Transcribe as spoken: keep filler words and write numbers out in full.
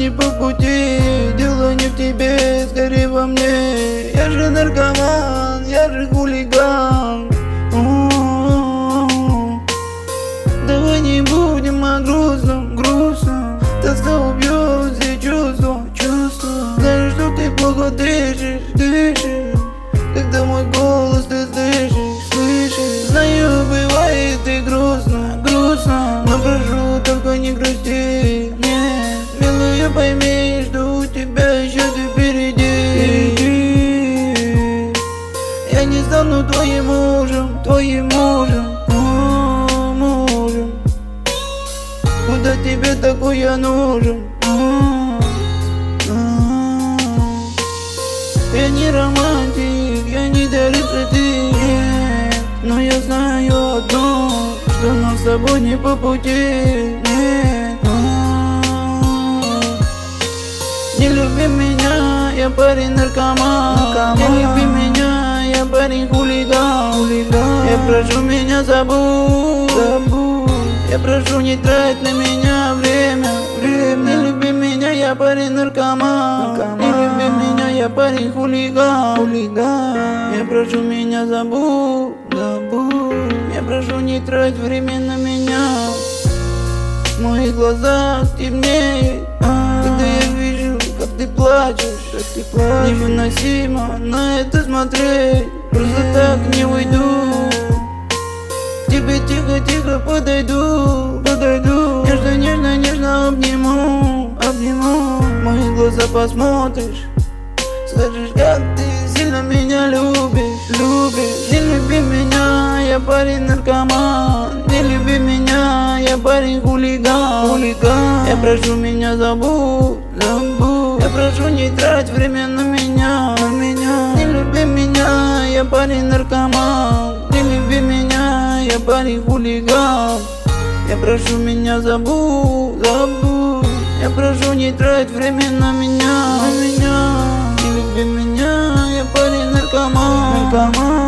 не по пути. Дело не в тебе, скорее во мне. Я же наркоман, я же хулиган. У-у-у. Давай не будем о грустном, грустном. Тоска убьет все чувства, чувства. Знаю, что ты плохо дышишь, дышишь, когда мой голос ты слышишь, слышишь. Знаю, бывает и грустно, грустно, но прошу, только не грусти. Нет, милая, пойми, что у тебя еще ты впереди. впереди. Я не стану твоим мужем, твоим мужем, о, мужем. Куда тебе такой я нужен? Я не романтик, я не дарю цветы, нет. Но я знаю одно, что нам с тобой не по пути, нет. Не люби меня, я парень наркоман, наркоман. Не люби меня, я парень хулиган, хулиган. Я прошу, меня забудь, забудь. Я прошу, не трать на меня время, время. Не люби меня, я парень наркоман, наркоман. Не люби меня, я парень хулиган, хулиган. Я прошу, меня забудь, забудь. Я прошу, не трать время на меня. В моих глазах темнеет, когда я вижу, как ты плачешь, как ты плачешь. Невыносимо на это смотреть, просто так не уйду. Тебе тихо-тихо подойду, подойду. Нежно, нежно, нежно обниму, обниму. В мои глаза посмотришь, скажешь, как ты сильно меня любишь, любишь. Не люби меня, я парень наркоман. Не люби меня, я парень хулиган, хулиган. Я прошу, меня забудь, забудь. Я прошу, не трать время на меня, на меня. Не люби меня, я парень наркоман. Не люби меня, я парень хулиган. Я прошу, меня забудь, забудь. Я прошу, не трать время на меня, на меня. Не люби меня, я парень наркоман, наркоман.